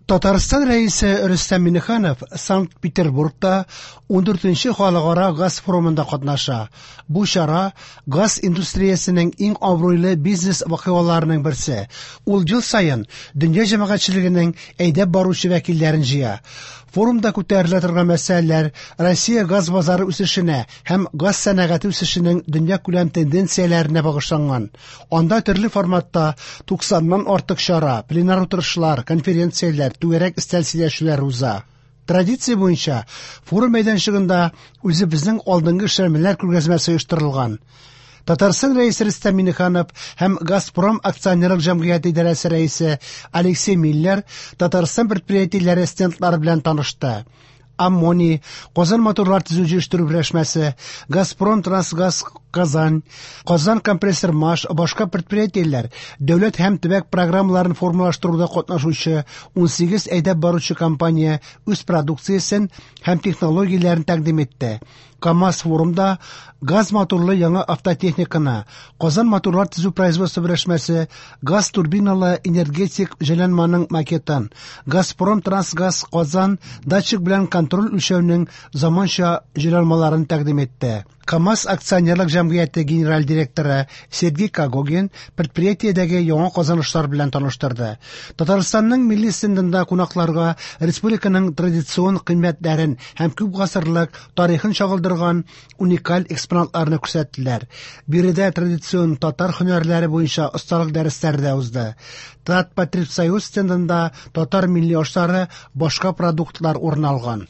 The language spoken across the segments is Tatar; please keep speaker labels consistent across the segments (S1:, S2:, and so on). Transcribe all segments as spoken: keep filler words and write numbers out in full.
S1: Татарстан рәисе Рөстәм Миңнеханов Санкт-Петербургта ундүртенче халыкара газ форумында катнаша. Бу чара газ индустриясенең иң абруйлы бизнес вакыйгаларының берсе. Ул ел саен дөнья җәмәгатьчелегенең әйдәп баручы вәкилләрен җыя. Форумда күтәрелә торган мәсьәләләр Россия газ базары үсешенә һәм газ сәнәгате үсешенең дөнья күләм тенденцияләренә багышланган. Анда төрле форматта туксаннан артык чара, пленар утырышлар, конференцияләр, түгәрәк өстәл сөйләшүләр уза. Традиция буенча форум мәйданчыгында үзебезнең алдынгы эшләнмәләр күргәзмәсе оештырылган. Татарстан рәисе Рөстәм Миңнеханов һәм Газпром акционерлык җәмгыяте идарәсе рәисе Алексей Миллер Татарстан предприятиеләре стендлары белән танышты. Аммоний, Казан моторлар төзү җыштыру берләшмәсе, Газпром Трансгаз Казан, Казан компрессор-маш, башка предприятиеләр дәүләт һәм төбәк программаларын формалаштыруда катнашучы унсигез әйдәп баручы компания үз продукциясен һәм технологияләрен тәкъдим итте. КАМАЗ форумда газ моторлы яңа автотехниканы, Казан моторлар төзү производство берләшмәсе, газ турбиналы энергетик җайланманың макетын, Газпром Трансгаз Казан датчик белән контроль үлчәүнең заманча җайланмаларын тәкъдим итте. КАМАЗ акционерлык җәмгыяте генераль директоры Сергей Кагогин предприятиедәге яңа казанышлар белән таныштырды. Татарстанның милли стендында кунакларга республиканың традицион кыйммәтләрен һәм күп гасырлык тарихын чагылдырган уникаль экспонатларны күрсәттеләр. Биредә традицион татар һөнәрләре буенча осталык дәресләре дә узды. Татпатриксоюз стендында татар милли ашлары, башка продуктлар урын алган.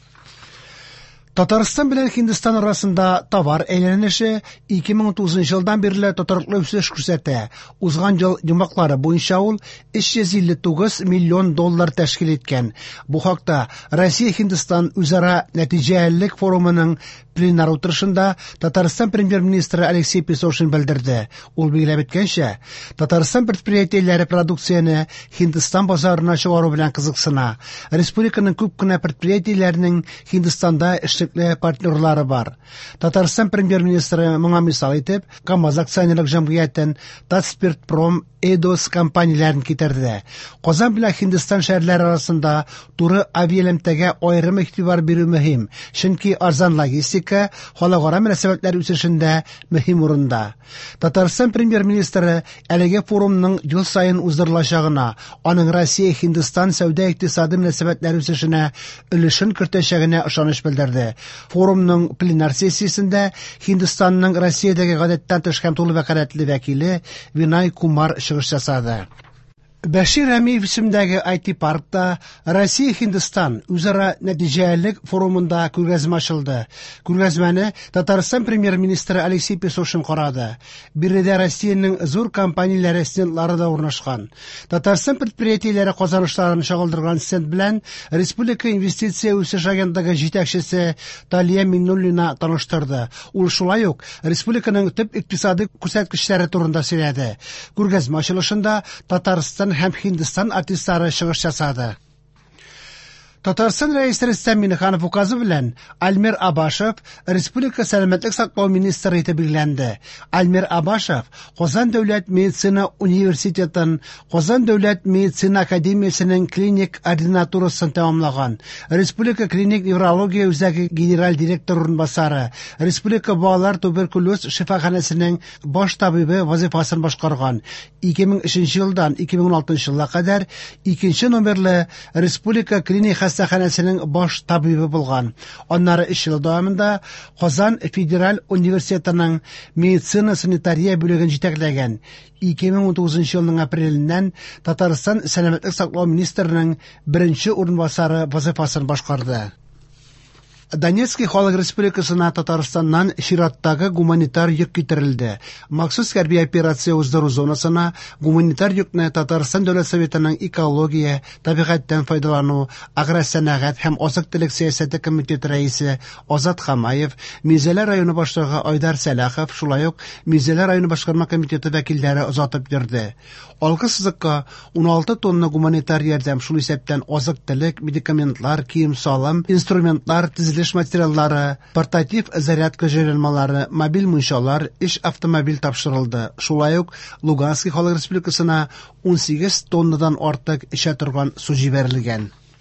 S1: Татарстан белән Һиндстан арасында товар әйләнеше ике мең тугызынчы елдан бирле тотарлыклы үсеш күрсәтә. Узган ел йомгаклары буенча ул өч йөз илле тугыз миллион доллар тәшкил иткән. Бу хакта Россия-Һиндстан үзара нәтиҗәлелек форумының пленар утырышында Татарстан премьер-министры Алексей Песошин белдерде. Ул билгеләп әйткәнчә, Татарстан предприятиеләре продукцияне Һиндстан базарына чыгару белән кызыксына. Республиканың күп кенә предприятиеләренең Һиндстанда эшлекле партнерлары бар. Татарстан премьер-министры моңа мисал итеп КАМАЗ акционерлык җәмгыятен, Татспиртпром, Эдос компанияләрен китерде. Казан белән Һиндстан шәһәрләре арасында туры авиалемтәгә аерым игътибар бирү мөһим, чөнки арзан логистика халыкара мөнәсәбәтләр үсешендә мөһим урында. Татарстан премьер-министры әлеге форумның ел саен уздырылачагына, аның Россия-Һиндстан сәүдә-икътисади мөнәсәбәтләр үсешенә өлешен кертәчәгенә ышаныч белдерде. Форумның пленар сессиясендә Һиндстанның Россиядәге гадәттән тыш һәм тулы вәкаләтле вәкиле Винай Кумар чыгыш ясады. Бәшир Әмиев исемендәге ай ти паркта Россия-Һиндстан үзара нәтиҗәлелек форумында күргәзмә ачылды. Күргәзмәне Татарстан премьер-министры Алексей Песошин карады. Биредә Россиянең зур компанияләре стендлары да урнашкан. Татарстан предприятиеләре казанышларын чагылдырган стенд белән Республика инвестиция үсеш агентлыгы җитәкчесе Талия Миннуллина таныштырды. Ул шулай ук республиканың төп икътисади күрсәткечләре турында сөйләде. Күргәзмә ачылышында Татарстан һәм Һиндстан артистлары чыгыш ясады. Татарстан рәисе Рөстәм Миңнеханов указы белән Альмир Абашев Республика сәламәтлек саклау министры итеп билгеләнде. Альмир Абашев Казан дәүләт медицина университетын, Казан дәүләт медицина академиясенең клиник ординатурасын тәмамлаган. Республика клиник неврология үзәге генераль директор урынбасары, Республика балалар туберкулез шифаханәсенең баш табибы вазифасын башкарган. ике мең өченче елдан ике мең алтынчы елга кадәр икенче номерлы Республика клиник хастаханәсенең баш табибы булган. Аннары өч ел дәвамында Казан федераль университетының медицина санитария бүлеген җитәкләгән. ике мең унтугызынчы елның апрелендән Татарстан сәламәтлек саклау министрының беренче урынбасары вазифасын башкарды. Донецкий халык республикасына Татарстаннан чираттагы гуманитар йөк китерелде. Махсус хәрби операция уздыру зонасына гуманитар йөкне Татарстан Дәүләт Советының экология, табигатьтән файдалану, агросәнәгать һәм азык-төлек сәясәте комитеты рәисе Азат Хамаев, Мизелә районы башлыгы Айдар Сәлахов, шулай ук Мизелә районы башкарма комитеты вәкилләре озатып бирде. Алгы сызыкка ун алты тонна гуманитар ярдәм, шул исәптән азык-төлек, медикаментлар, кием-салым, инструментлар, төзелеш материаллары, портатив зарядка җайланмалары, мобиль мунчалар, эш автомобиль тапшырылды. Шулай ук Луганский халык республикасына ун сигез тоннадан артык эчә торган су җибәрелгән.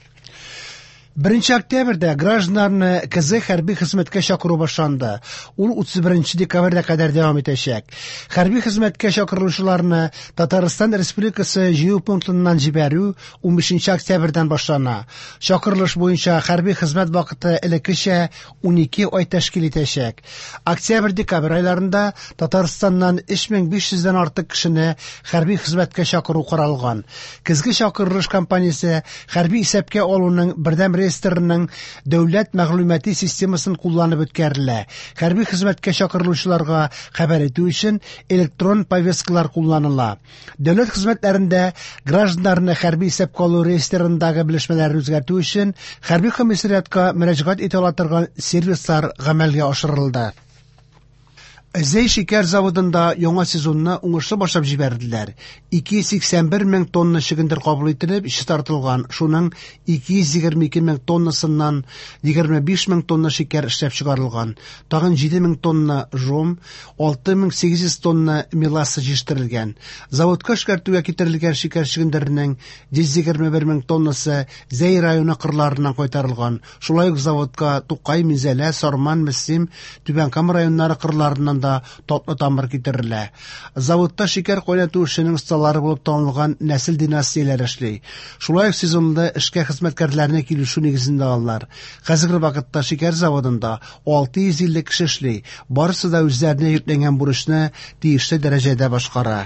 S1: Беренче октябрьдә гражданнарны КЗ хәрби хезмәткә чакыру башланды. Ул утыз беренче декабрьгә кадәр дәвам итәчәк. Хәрби хезмәткә чакырылучыларны Татарстан Республикасы җыю пунктыннан җибәрү ун бишенче октябрьдән башлана. Чакырылыш буенча хәрби хезмәт вакыты элеккечә ун ике ай тәшкил итәчәк. Октябрь-декабрь айларында Татарстаннан өч мең биш йөздән артык кешене хәрби хезмәткә чакыру каралган. Көзге чакырылыш кампаниясе хәрби исәпкә алуның бердәм реестрының дәүләт мәгълүмати системасын кулланып үткәрелә. Хәрби хезмәткә чакырылучыларга хәбәр итү өчен электрон повесткалар кулланыла. Дәүләт хезмәтләрендә гражданнарны хәрби исәпкә алу реестрындагы белешмәләрне үзгәртү өчен хәрби комиссариатка мөрәҗәгать итә ала торган сервислар гамәлгә ашырылды. Зәй шикәр заводында яңа сезонны уңышлы башлап җибәрделәр. ике йөз сиксән бер мең тонна чөгендер кабул ителеп, эше тартылган. Шуның ике йөз егерме ике мең тоннасыннан егерме биш мең тонна шикәр эшләп чыгарылган. Тагын җиде мең тонна жом, алты мең сигез йөз тонна меласса җитештерелгән. Заводка эшкәртүгә китерелгән шикәр чөгендеренең йөз егерме бер мең тоннасы Зәй районы кырларыннан кайтарылган. Шулай ук заводка Тукай, Мизәлә, Сарман, Мессим, Түбән-Кама районнары кырларыннан да татлы тамыр китерелә. Заводта шикәр кайнату эшенең осталары булып танылган нәсел династияләре эшли. Шулай ук сезонда эшкә хезмәткәрләрне килешү нигезендә алалар. Хәзерге вакытта шикәр заводында алты йөз илле кеше эшли. Барысы да үзләренә йөкләнгән бурычны тиешле дәрәҗәдә башкара.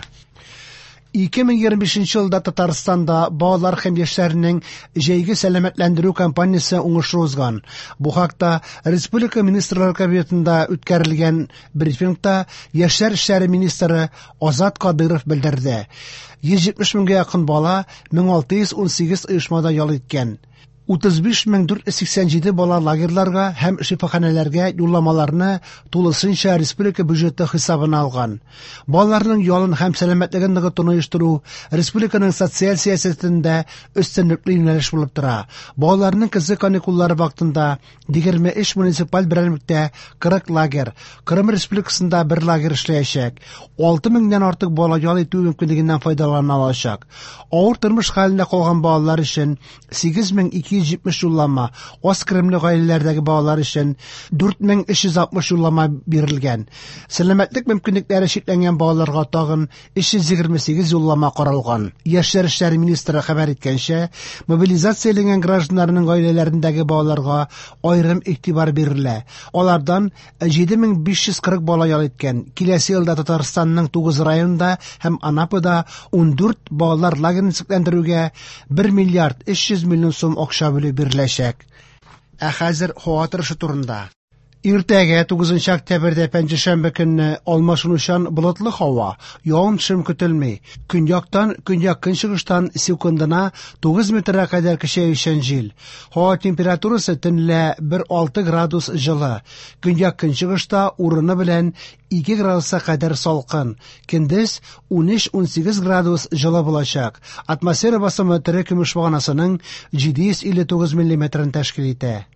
S1: ике мең егерме бишенче елда Татарстанда балалар һәм яшьләрнең җәйге сәламәтләндерү кампаниясе уңышлы узган. Бу хакта Республика Министрлар Кабинетында үткәрелгән брифингта Яшьләр эшләре министры Азат Кадыров белдерде. йөз җитмеш меңгә якын бала мең алты йөз ун сигез оешмада ял иткән. утыз биш мең дүрт йөз сиксән җиде бала лагерьларга һәм шифаханәләргә юлламаларны тулысынча республика бюджеты хисабына алган. Балаларның ялын һәм сәламәтлеген ныгытуны оештыру республиканың социаль сәясәтендә өстенлекле юнәлеш булып тора. Балаларның көзге каникуллары вакытында егерме өч муниципаль берәмлектә кырык лагерь, Кырым Республикасында бер лагерь эшләячәк. алты меңнән артык бала ял итү мөмкинлегеннән файдалана алачак. Авыр тормыш хәлендә калган балалар өчен сигез мең ике йөз җитмеш юллама, аз керемле гаиләләрдәге балалар өчен дүрт мең өч йөз алтмыш юллама бирелгән. Сәламәтлек мөмкинлекләре чикләнгән балаларга тагын өч йөз егерме сигез юллама каралган. Яшьләр эшләре министры хәбәр иткәнчә, мобилизацияләнгән гражданнарның гаиләләрендәге балаларга аерым игътибар бирелә. Алардан җиде мең биш йөз кырык бала ял иткән. Киләсе елда Татарстанның тугыз районында һәм Анапада ун дүрт балалар лагерен төзекләндерүгә бер миллиард өч йөз миллион сум акча бүлеп биреләчәк. Ә хәзер һава торышы турында. Иртәгә тугызынчы октябрьдә пәнҗешәмбе көнне алмашынучан болытлы һава, явым-төшем көтелми. Көньяктан, көньяк-көнчыгыштан секундына тугыз метрга кадәр көчәючән җил. Һава температурасы төнлә бер алты градус җылы. Көньяк-көнчыгышта урыны белән ике градуска кадәр салкын. Көндез ун өч - ун сигез градус җылы булачак. Атмосфера басымы тере көмеш баганасының җиде йөз илле тугыз миллиметрын тәшкил итә.